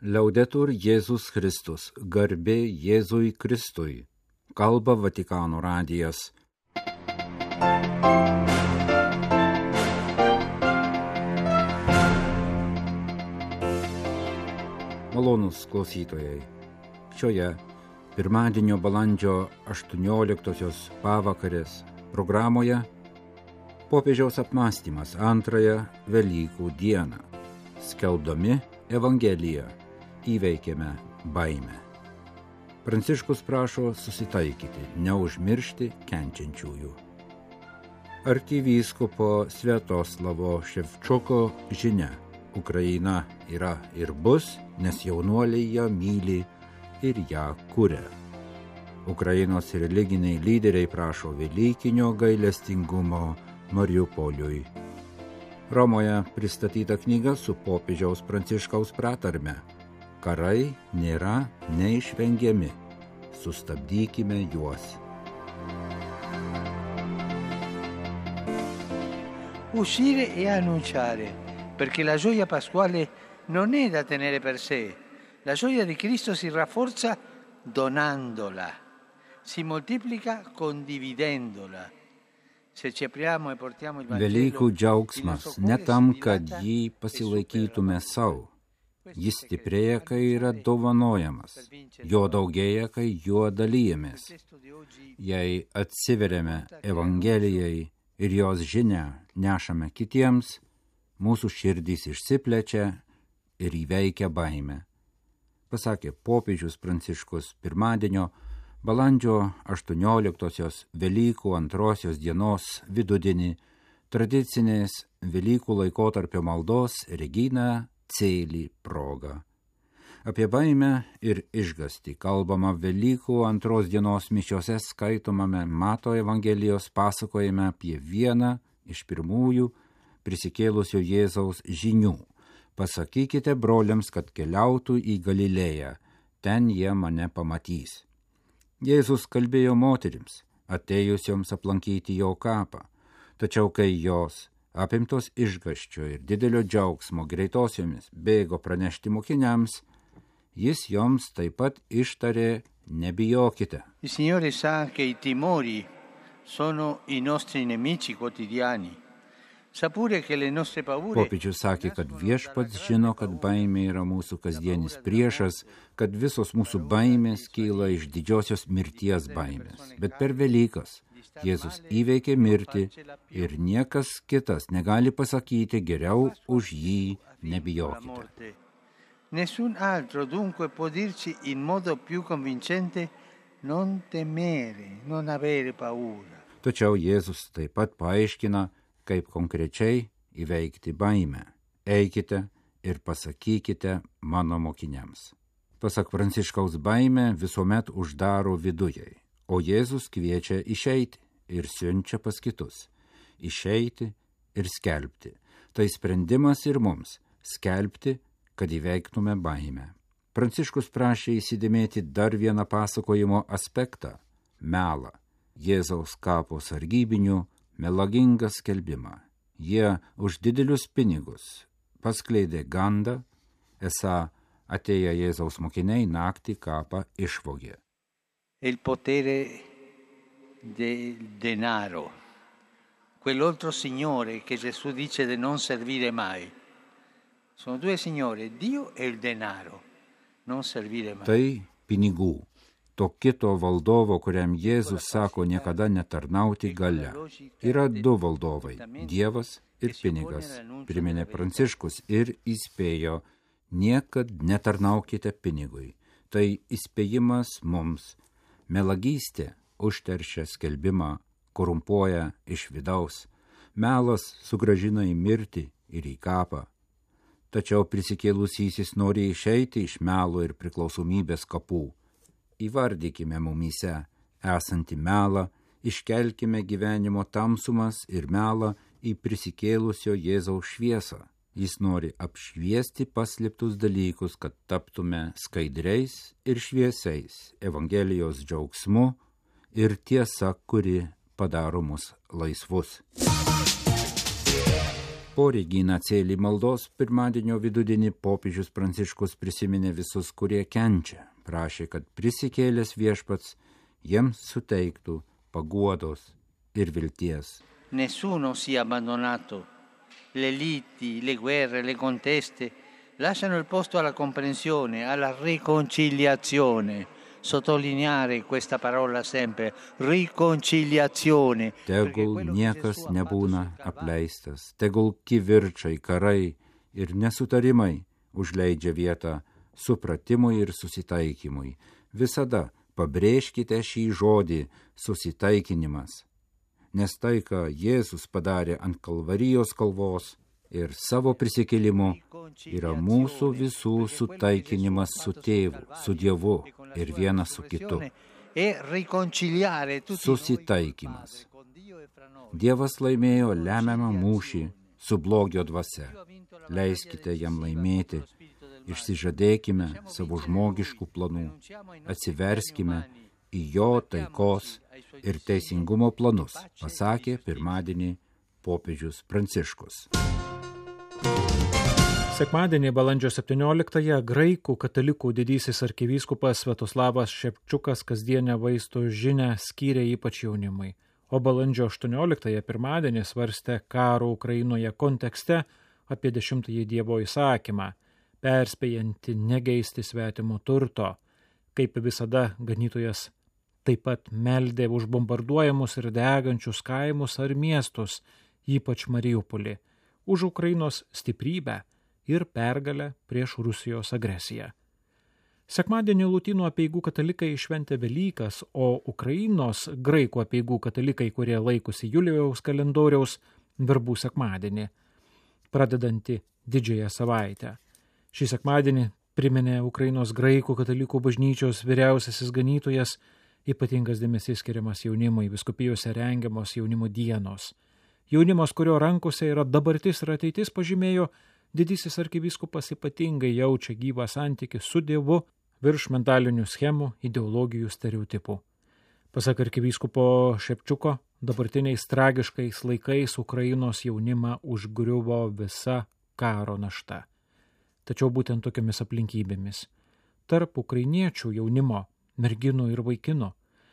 Liaudetur Jėzus Kristus, garbė Jėzui Kristui, kalba Vatikano radijas. Malonūs klausytojai, šioje pirmadienio balandžio 18-osios pavakarės programoje popiežiaus apmąstymas antrąją Velykų dieną. Skelbdami Evangeliją įveikėme baimę. Pranciškus prašo susitaikyti, neužmiršti kenčiančiųjų. Arkivyskupo Sviatoslavo Ševčuko žinia: Ukraina yra ir bus, nes jaunuoliai ją myli ir ją kuria. Ukrainos religiniai lyderiai prašo velykinio gailestingumo Mariupoliui. Romoje pristatyta knyga su popiežiaus Pranciškaus pratarme: Karai nėra neišvengiami, sustabdykime juos. Uscire e annunciare, perché la gioia pasquale non è da tenere per sé. La gioia di Cristo si rafforza donandola, si moltiplica condividendola. Velykų džiaugsmas ne tam, kad jį pasilaikytume savo. Jis stiprėja, kai yra dovanojamas, jo daugėja, kai juo dalyjamės. Jei atsiveriame Evangelijai ir jos žinią nešame kitiems, mūsų širdys išsiplečia ir įveikia baimę, pasakė popiežius Pranciškus pirmadienio balandžio 18-osios Velykų antrosios dienos vidudienį tradicinės Velykų laikotarpio maldos Regina Coeli proga. Apie baimę ir išgąstį kalbama Velykų antros dienos mišiose skaitomame Mato Evangelijos pasakojime apie vieną iš pirmųjų prisikėlusio Jėzaus žinių: pasakykite broliams, kad keliautų į Galilėją, ten jie mane pamatys. Jėzus kalbėjo moterims, atėjusioms aplankyti jo kapą, tačiau kai jos, apimtos išgąsčio ir didelio džiaugsmo, greitosiomis bėgo pranešti mokiniams, jis joms taip pat ištarė: nebijokite. Il Signore sa che i timori sono i nostri nemici quotidiani. Popiežius sakė, kad Viešpats žino, kad baimė yra mūsų kasdienis priešas, kad visos mūsų baimės kyla iš didžiosios mirties baimės. Bet per Velykas Jėzus įveikė mirtį ir niekas kitas negali pasakyti geriau už jį: nebijokite. Nessun altro dunque può dirci in modo più convincente: non temere, non avere paura. Tačiau Jėzus taip pat paaiškina, kaip konkrečiai įveikti baimę. Eikite ir pasakykite mano mokiniams. Pasak Pranciškaus, baimė visuomet uždaro viduje, o Jėzus kviečia išeiti ir siunčia pas kitus. Išeiti ir skelbti. Tai sprendimas ir mums – skelbti, kad įveiktume baimę. Pranciškus prašė įsidėmėti dar vieną pasakojimo aspektą – melą. Jėzaus kapo sargybinių melagingą skelbimą. Jie už didelius pinigus paskleidė gandą, esą atėję Jėzaus mokiniai naktį kapą išvogė. Il potere del denaro, quell'altro signore che Gesù dice di non servire mai. Sono due signori, Dio e il denaro, non servire mai. Tai pinigų. To kito valdovo, kuriam Jėzus sako niekada netarnauti galia. Yra du valdovai – Dievas ir pinigas, priminė Pranciškus ir įspėjo: niekad netarnaukite pinigui. Tai įspėjimas mums. Melagystė užteršia skelbimą, korumpuoja iš vidaus. Melas sugrąžina į mirtį ir į kapą. Tačiau prisikėlusysis nori išeiti iš melo ir priklausomybės kapų. Įvardykime mumyse esantį melą, iškelkime gyvenimo tamsumas ir melą į prisikėlusio Jėzaus šviesą. Jis nori apšviesti paslėptus dalykus, kad taptume skaidriais ir šviesiais Evangelijos džiaugsmu ir tiesa, kuri padaro mus laisvus. Po Regina Coeli maldos pirmadienio vidudienį popiežius Pranciškus prisiminė visus, kurie kenčia, prašė, kad prisikėlęs Viešpats jiems suteiktų paguodos ir vilties. Nessuno sia abbandonato. Le liti, le guerre, le conteste lasciano il posto alla comprensione, alla riconciliazione. Sottolineare questa parola sempre, riconciliazione. Tegul niekas nebūna apleistas, tegul kivirčai, karai ir nesutarimai užleidžia vietą supratimui ir susitaikymui. Visada pabrėžkite šį žodį susitaikinimas, nes tai, ką Jėzus padarė ant Kalvarijos kalvos ir savo prisikėlimu, yra mūsų visų sutaikinimas su Tėvu, su Dievu ir vienas su kitu. Susitaikymas. Dievas laimėjo lemiamą mūšį su blogio dvasia. Leiskite jam laimėti, išsižadėkime savo žmogiškų planų, atsiverskime į jo taikos ir teisingumo planus, pasakė pirmadienį popiežius Pranciškus. Sekmadienį balandžio 17-ąją graikų katalikų didysis arkivyskupas Sviatoslavas Šepčiukas kasdienę vaistų žinią skyrė ypač jaunimui, o balandžio 18-ąją pirmadienį svarstė karo Ukrainoje kontekste apie 10-ąjį Dievo įsakymą, perspėjantį negeisti svetimo turto. Kaip visada, ganytojas taip pat meldė už bombarduojamus ir degančius kaimus ar miestus, ypač Mariupolį, už Ukrainos stiprybę ir pergalę prieš Rusijos agresiją. Sekmadienį Lotynų apeigų katalikai šventė Velykas, o Ukrainos graikų apeigų katalikai, kurie laikosi Julijaus kalendoriaus, verbų sekmadienį, pradedantį didžiąją savaitę. Šį sekmadienį priminė Ukrainos graikų katalikų bažnyčios vyriausiasis ganytojas, ypatingas dėmesys skiriamas jaunimui, vyskupijose rengiamos jaunimo dienos. Jaunimas, kurio rankose yra dabartis ir ateitis, pažymėjo, didysis arkivyskupas ypatingai jaučia gyvą santykį su Dievu virš mentalinių schemų, ideologijų, stereotipų. Pasak arkivyskupo Šepčiuko, dabartiniais tragiškais laikais Ukrainos jaunimą užgriuvo visa karo našta. Tačiau būtent tokiamis aplinkybėmis tarp ukrainiečių jaunimo, merginų ir vaikinų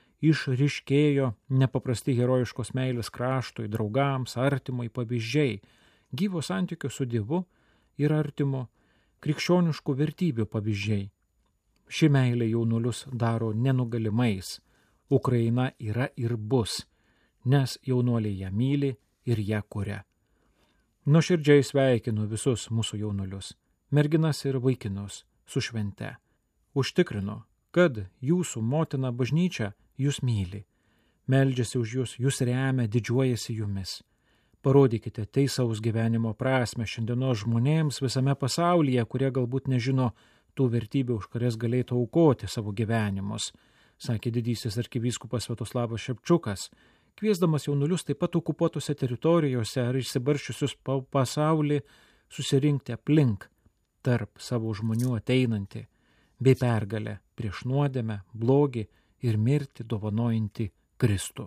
išryškėjo nepaprasti herojiškos meilės kraštui, draugams, artimui pavyzdžiai, gyvo santykių su Dievu ir artimo krikščioniškų vertybių pavyzdžiai. Ši meilė jaunuolius daro nenugalimais. Ukraina yra ir bus, nes jaunuoliai ją myli ir ją kuria. Nuoširdžiai sveikinu visus mūsų jaunuolius, merginas ir vaikinus su švente. Užtikrinu, kad jūsų motina bažnyčia jūs myli, meldžiasi už jūs, jūs remia, didžiuojasi jumis. Parodykite teisaus gyvenimo prasmę šiandienos žmonėms visame pasaulyje, kurie galbūt nežino tų vertybių, už kurias galėtų aukoti savo gyvenimus, sakė didysis arkivyskupas Sviatoslavas Šepčiukas, kviesdamas jaunuolius taip pat okupuotose teritorijose ar išsibarsčiusius pasaulį susirinkti aplink tarp savo žmonių ateinantį bei pergalę prieš nuodėmę, blogį ir mirtį dovanojantį Kristų.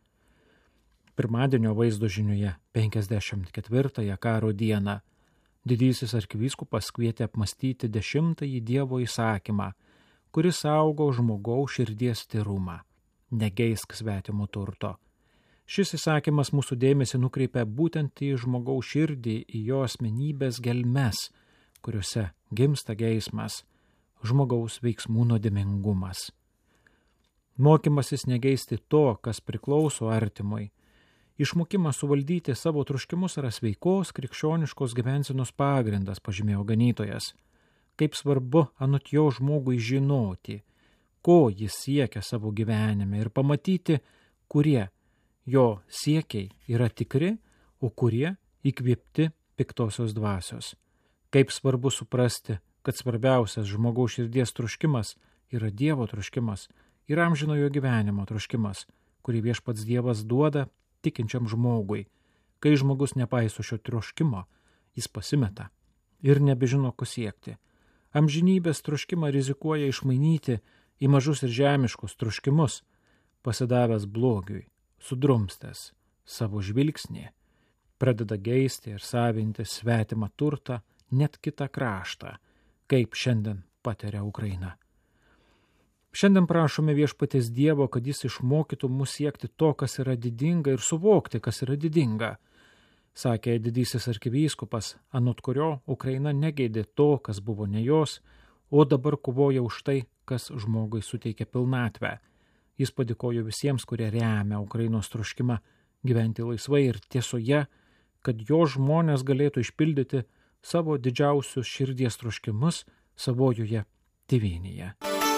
Pirmadienio vaizdo žinioje 54-ąją karo dieną didysis arkivyskupas kvietė apmastyti 10-ąjį Dievo įsakymą, kuris saugo žmogaus širdies tyrumą, negeisk svetimo turto. Šis įsakymas mūsų dėmesį nukreipia būtent į žmogaus širdį, į jo asmenybės gelmes, kuriuose gimsta geismas, žmogaus veiksmų nuodėmingumas. Mokymasis negeisti to, kas priklauso artimui, išmokimas suvaldyti savo troškimus yra sveikos krikščioniškos gyvensenos pagrindas, pažymėjo ganytojas. Kaip svarbu anot jo žmogui žinoti, ko jis siekia savo gyvenime ir pamatyti, kurie jo siekiai yra tikri, o kurie įkvėpti piktosios dvasios. Kaip svarbu suprasti, kad svarbiausias žmogaus širdies troškimas yra Dievo troškimas ir amžinojo gyvenimo troškimas, kurį Viešpats Dievas duoda tikinčiam žmogui. Kai žmogus nepaiso šio troškimo, jis pasimeta ir nebežino, ko siekti. Amžinybės troškimą rizikuoja išmainyti į mažus ir žemiškus troškimus, pasidavęs blogiui, sudrumstęs savo žvilgsnį pradeda geisti ir savinti svetimą turtą, net kitą kraštą, kaip šiandien patiria Ukraina. Šiandien prašome viešpaties Dievo, kad jis išmokytų mus siekti to, kas yra didinga ir suvokti, kas yra didinga. Sakė didysis arkivyskupas, anot kurio Ukraina negeidė to, kas buvo ne jos, o dabar kovoja už tai, kas žmogui suteikia pilnatvę. Jis padėkojo visiems, kurie remia Ukrainos troškimą gyventi laisvai ir tiesoje, kad jo žmonės galėtų išpildyti savo didžiausius širdies troškimus savojoje tėvynėje.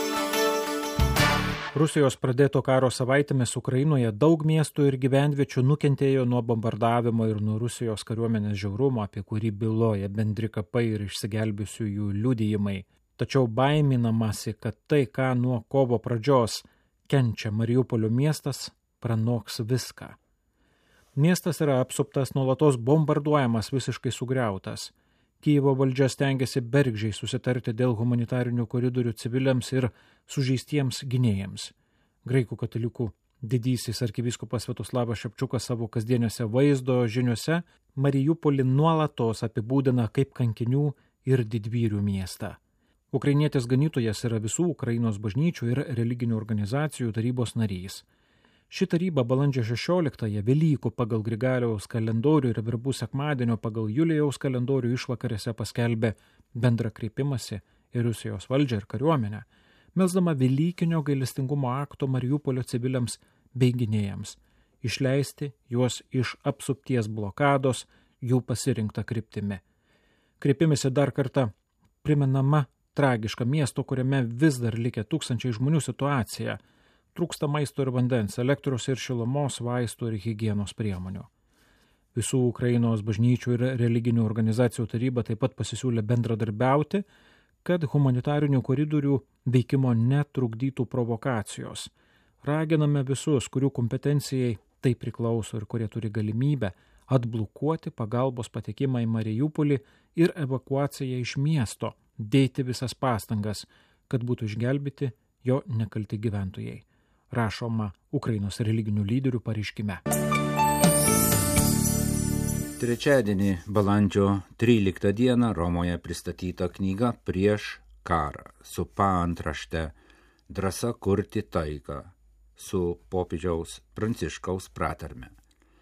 Rusijos pradėto karo savaitėmis Ukrainoje daug miestų ir gyvenviečių nukentėjo nuo bombardavimo ir nuo Rusijos kariuomenės žiaurumo, apie kurį byloja bendri kapai ir išsigelbėjusiųjų liudijimai. Tačiau baiminamasi, kad tai, ką nuo kovo pradžios kenčia Mariupolio miestas, pranoks viską. Miestas yra apsuptas, nuolatos bombarduojamas, visiškai sugriautas. Kijevo valdžia stengiasi bergždžiai susitarti dėl humanitarinių koridorių civiliams ir sužeistiems gynėjams. Graikų katalikų didysis arkivyskupas Sviatoslavas Šepčiukas savo kasdieniuose vaizdo žiniuose Mariupolį nuolatos apibūdina kaip kankinių ir didvyrių miestą. Ukrainietis ganytojas yra visų Ukrainos bažnyčių ir religinių organizacijų tarybos narys. Ši taryba balandžio 16-ąją Velykų pagal Grigaliaus kalendorių ir verbų sekmadienio pagal Julijaus kalendorių išvakarėse paskelbė bendrą kreipimąsi į Rusijos valdžią ir kariuomenę, melsdama velykinio gailestingumo akto Mariupolio civiliams bei gynėjams, išleisti juos iš apsupties blokados jų pasirinktą kryptimi. Kreipimėsi dar kartą primenama tragiška miesto, kuriame vis dar likę tūkstančiai žmonių situacija. Trūksta maisto ir vandens, elektros ir šilumos, vaistų ir higienos priemonių. Visų Ukrainos bažnyčių ir religinių organizacijų taryba taip pat pasisiūlė bendradarbiauti, kad humanitarinių koridorių veikimo netrukdytų provokacijos. Raginame visus, kurių kompetencijai tai priklauso ir kurie turi galimybę atblokuoti pagalbos patekimą į Mariupolį ir evakuaciją iš miesto, dėti visas pastangas, kad būtų išgelbėti jo nekalti gyventojai. Rašoma Ukrainos religinių lyderių pareiškime. Trečiadienį, balandžio 13 dieną, Romoje pristatyta knyga Prieš karą su paantrašte Drąsa kurti taiką su popiežiaus Pranciškaus pratarme.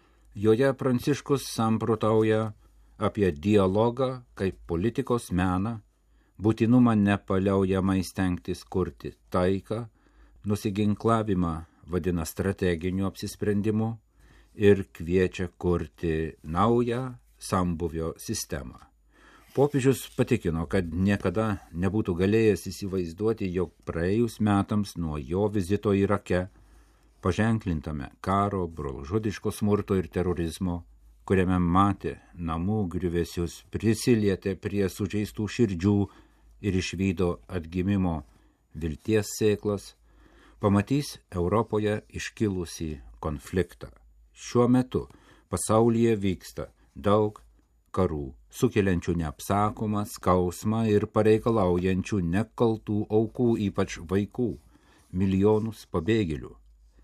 Joje Pranciškus samprotauja apie dialogą kaip politikos meną, būtinumą nepaliaujamai stengtis kurti taiką, nusiginklavimą vadina strateginiu apsisprendimu ir kviečia kurti naują sambuvio sistemą. Popiežius patikino, kad niekada nebūtų galėjęs įsivaizduoti, jog praėjus metams nuo jo vizito Irake, paženklintame karo, brolžudiško smurto ir terorizmo, kuriame matė namų griuvėsius, prisilietė prie sužeistų širdžių ir išvydo atgimimo vilties sėklas, pamatys Europoje iškilusį konfliktą. Šiuo metu pasaulyje vyksta daug karų, sukeliančių neapsakomą skausmą ir pareikalaujančių nekaltų aukų, ypač vaikų, milijonus pabėgėlių.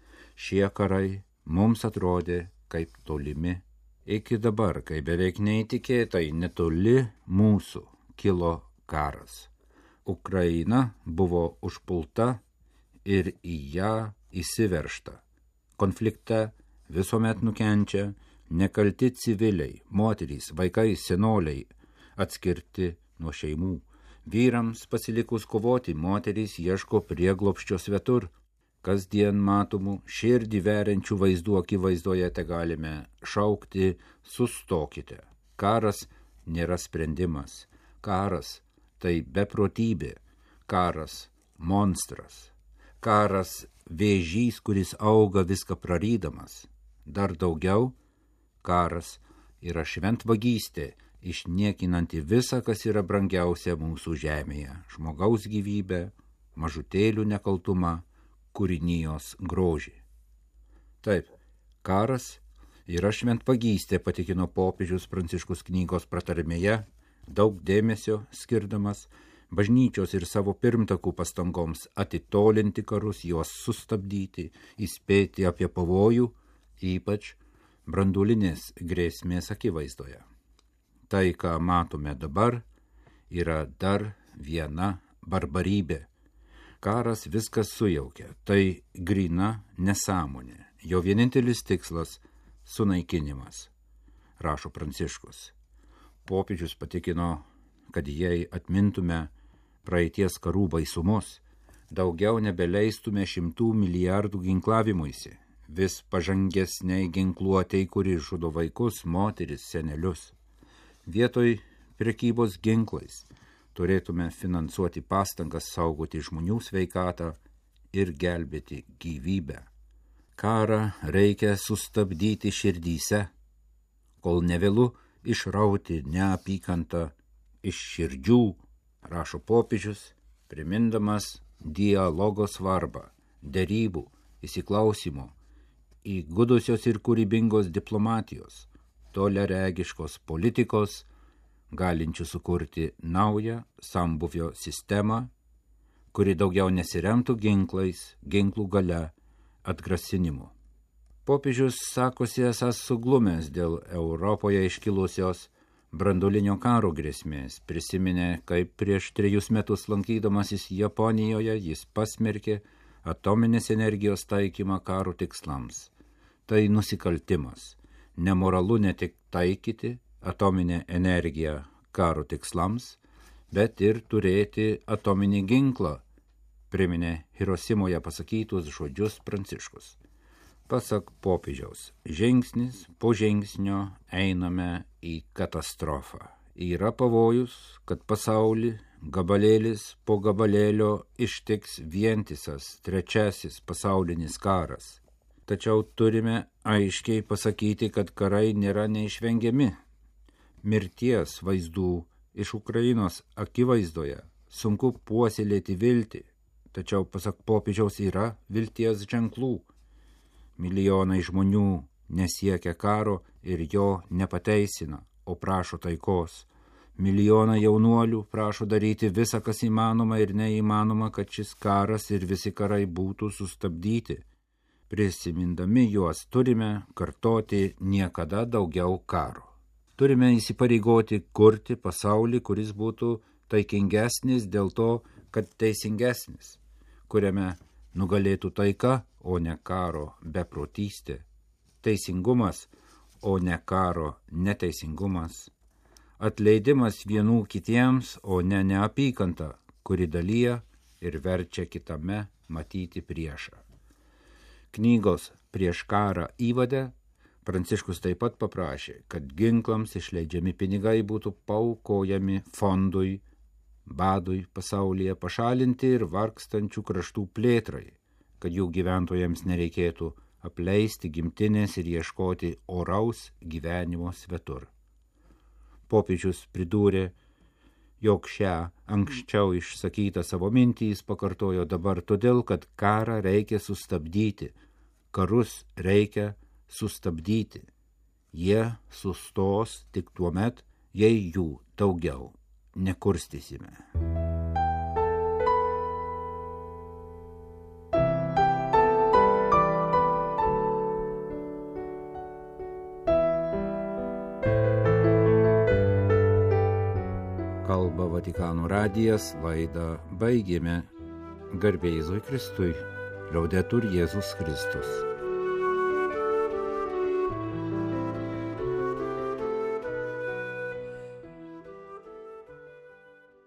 Šie karai mums atrodė kaip tolimi. Iki dabar, kai beveik neįtikėtai netoli mūsų kilo karas. Ukraina buvo užpulta ir į ją įsiveržta. Konflikte visuomet nukenčia nekalti civiliai, moterys, vaikai, senoliai, atskirti nuo šeimų. Vyrams pasilikus kovoti, moterys ieško prieglobsčio svetur. Kasdien matomų širdį veriančių vaizdų akivaizdoje te galime šaukti: sustokite. Karas nėra sprendimas. Karas tai beprotybė. Karas monstras. Karas vėžys, kuris auga viską prarydamas. Dar daugiau, karas yra šventvagystė, išniekinanti visą, kas yra brangiausia mūsų žemėje – žmogaus gyvybę, mažutėlių nekaltumą, kūrinijos grožį. Taip, karas yra šventvagystė, patikino popiežius Pranciškus knygos pratarmėje, daug dėmesio skirdamas bažnyčios ir savo pirmtakų pastangoms atitolinti karus, juos sustabdyti, įspėti apie pavojų, ypač branduolinės grėsmės akivaizdoje. Tai, ką matome dabar, yra dar viena barbarybė. Karas viskas sujaukia, tai gryna nesąmonė. Jo vienintelis tikslas – sunaikinimas, rašo Pranciškus. Popiežius patikino, kad jei atmintume praeities karų baisumus, daugiau nebeleistume 100 milijardų ginklavimuisi, vis pažangesniai ginkluotei, kuri žudo vaikus, moteris, senelius. Vietoj prekybos ginklais turėtume finansuoti pastangas saugoti žmonių sveikatą ir gelbėti gyvybę. Karą reikia sustabdyti širdyse, kol nevėlu išrauti neapykantą iš širdžių, rašo popiežius, primindamas dialogo svarbą, derybų, įsiklausimo, įgudusios ir kūrybingos diplomatijos, toliaregiškos politikos, galinčių sukurti naują sambuvio sistemą, kuri daugiau nesiremtų ginklais, ginklų galia, atgrasinimu. Popiežius sakosi esąs suglumęs dėl Europoje iškilusios branduolinio karo grėsmės. Prisiminė, kaip prieš 3 metus lankydamasis Japonijoje jis pasmerkė atominės energijos taikymą karo tikslams. Tai nusikaltimas. Nemoralu ne tik taikyti atominę energiją karo tikslams, bet ir turėti atominį ginklą, priminė Hirosimoje pasakytus žodžius Pranciškus. Pasak popiežiaus, žingsnis po žingsnio einame į katastrofą. Yra pavojus, kad pasaulį gabalėlis po gabalėlio ištiks vientisas 3 pasaulinis karas. Tačiau turime aiškiai pasakyti, kad karai nėra neišvengiami. Mirties vaizdų iš Ukrainos akivaizdoje sunku puoselėti viltį, tačiau pasak popiežiaus yra vilties ženklų. Milijonai žmonių nesiekia karo ir jo nepateisina, o prašo taikos. Milijonai jaunuolių prašo daryti visą, kas įmanoma ir neįmanoma, kad šis karas ir visi karai būtų sustabdyti. Prisimindami juos turime kartoti niekada daugiau karo. Turime įsipareigoti kurti pasaulį, kuris būtų taikingesnis dėl to, kad teisingesnis, kuriame nugalėtų taika, o ne karo beprotystė, teisingumas, o ne karo neteisingumas, atleidimas vienų kitiems, o ne neapykanta, kuri dalyja ir verčia kitame matyti priešą. Knygos Prieš karą įvade Pranciškus taip pat paprašė, kad ginklams išleidžiami pinigai būtų paaukojami fondui, badui pasaulyje pašalinti ir vargstančių kraštų plėtrai, kad jų gyventojams nereikėtų apleisti gimtinės ir ieškoti oraus gyvenimo svetur. Popiežius pridūrė, jog šią anksčiau išsakytą savo mintį jis pakartojo dabar todėl, kad karą reikia sustabdyti, karus reikia sustabdyti. Jie sustos tik tuomet, jei jų daugiau nekurstysime. Kalba Vatikano radijas, laidą baigėme. Garbė Jėzui Kristui, Liaudetur Jėzus Kristus.